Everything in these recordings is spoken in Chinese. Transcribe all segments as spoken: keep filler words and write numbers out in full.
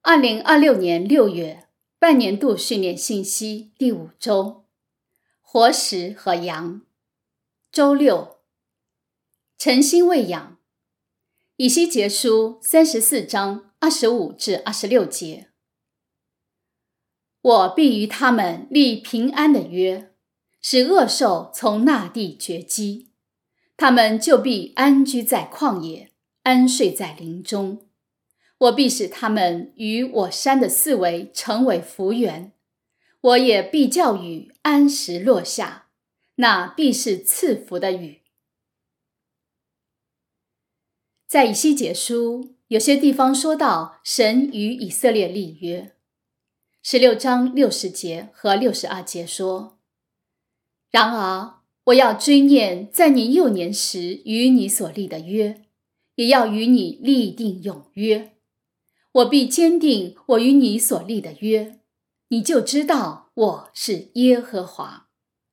二零二六年六月，半年度训练信息第五周，活石和羊。周六，诚心喂养。以西结书三十四章二十五至二十六节。我必与他们立平安的约，使恶兽从那地绝迹，他们就必安居在旷野，安睡在林中。我必使他们与我山的四围成为福源，我也必叫雨安时落下，那必是赐福的雨。在以西结书，有些地方说到神与以色列立约。十六章六十节和六十二节说：然而我要追念在你幼年时与你所立的约，也要与你立定永约。我必坚定我与你所立的约，你就知道我是耶和华。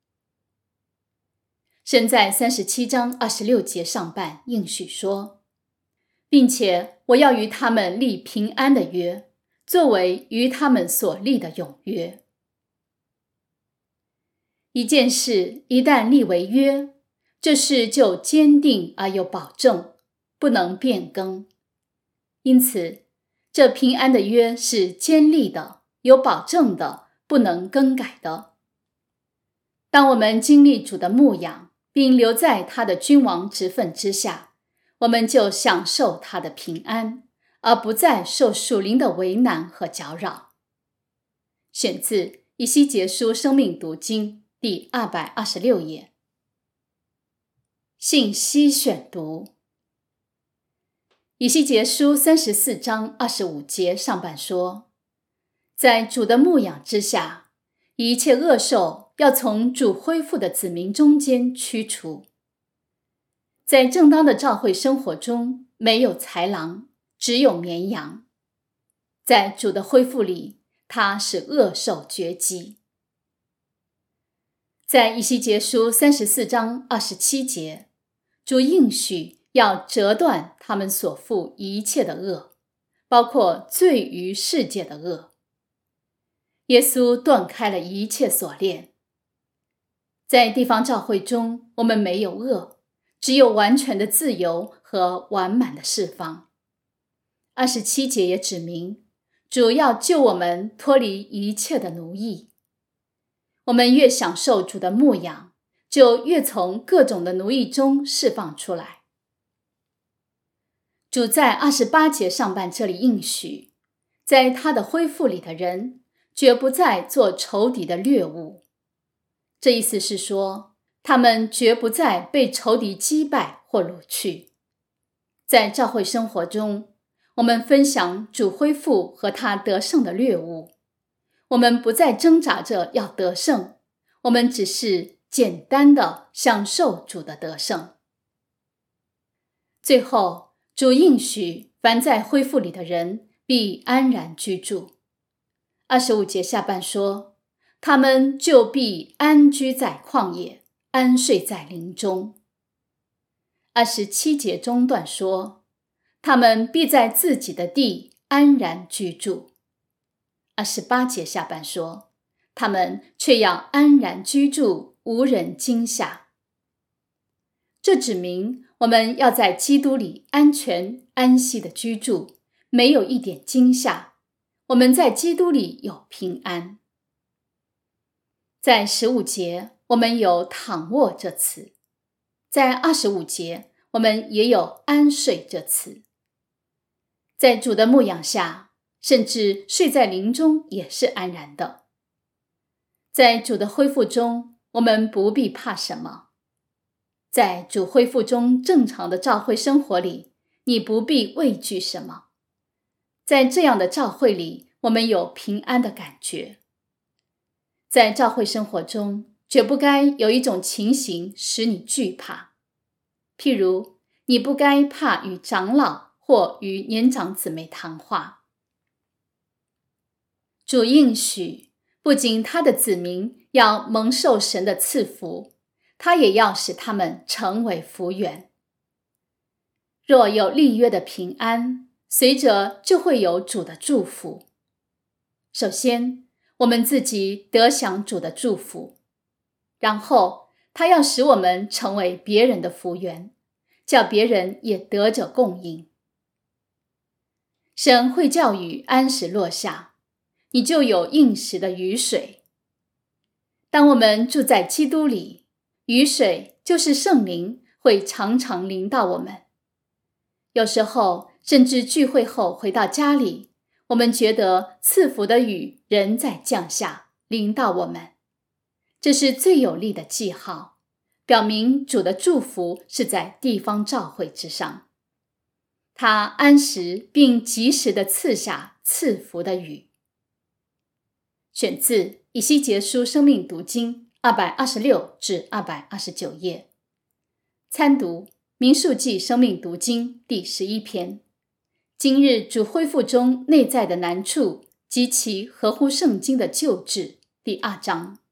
神在三十七章二十六节上半应许说，并且我要与他们立平安的约，作为与他们所立的永约。一件事一旦立为约，这事就坚定而有保证，不能变更。因此这平安的约是坚立的，有保证的，不能更改的。当我们经历主的牧养，并留在他的君王职分之下，我们就享受他的平安，而不再受属灵的为难和搅扰。选自以西结书生命读经第二百二十六页。信息选读。以西结书三十四章二十五节上半说，在主的牧养之下，一切恶兽要从主恢复的子民中间驱除。在正当的教会生活中，没有豺狼，只有绵羊。在主的恢复里，他使恶兽绝迹。在以西结书三十四章二十七节，主应许要折断他们所负一切的恶，包括罪于世界的恶。耶稣断开了一切锁链。在地方教会中，我们没有恶，只有完全的自由和完满的释放。二十七节也指明，主要救我们脱离一切的奴役。我们越享受主的牧养，就越从各种的奴役中释放出来。主在二十八节上半这里应许，在他的恢复里的人，绝不再做仇敌的掠物。这意思是说，他们绝不再被仇敌击败或掳去。在教会生活中，我们分享主恢复和他得胜的掠物。我们不再挣扎着要得胜，我们只是简单的享受主的得胜。最后，主应许凡在恢复里的人必安然居住。二十五节下半说，他们就必安居在旷野，安睡在林中。二十七节中段说，他们必在自己的地安然居住。二十八节下半说，他们却要安然居住，无人惊吓。这指明我们要在基督里安全安息的居住，没有一点惊吓。我们在基督里有平安。在十五节，我们有躺卧这词；在二十五节，我们也有安睡这词。在主的牧养下，甚至睡在林中也是安然的。在主的恢复中，我们不必怕什么。在主恢复中正常的教会生活里，你不必畏惧什么。在这样的教会里，我们有平安的感觉。在教会生活中，绝不该有一种情形使你惧怕。譬如，你不该怕与长老或与年长姊妹谈话。主应许，不仅他的子民要蒙受神的赐福，他也要使他们成为福源。若有立约的平安， 随着就会有主的祝福。首先，我们自己得享主的祝福，然后他要使我们成为别人的福源，叫别人也得着供应。神会叫雨安时落下，你就有应时的雨水。当我们住在基督里，雨水就是圣灵会常常临到我们。有时候甚至聚会后回到家里，我们觉得赐福的雨仍在降下，临到我们。这是最有力的记号，表明主的祝福是在地方召会之上。他安时并及时地赐下赐福的雨。选自以西结书生命读经二百二十六至二百二十九页。参读民数记生命读经第十一篇。今日主恢复中内在的难处及其合乎圣经的救治第二章。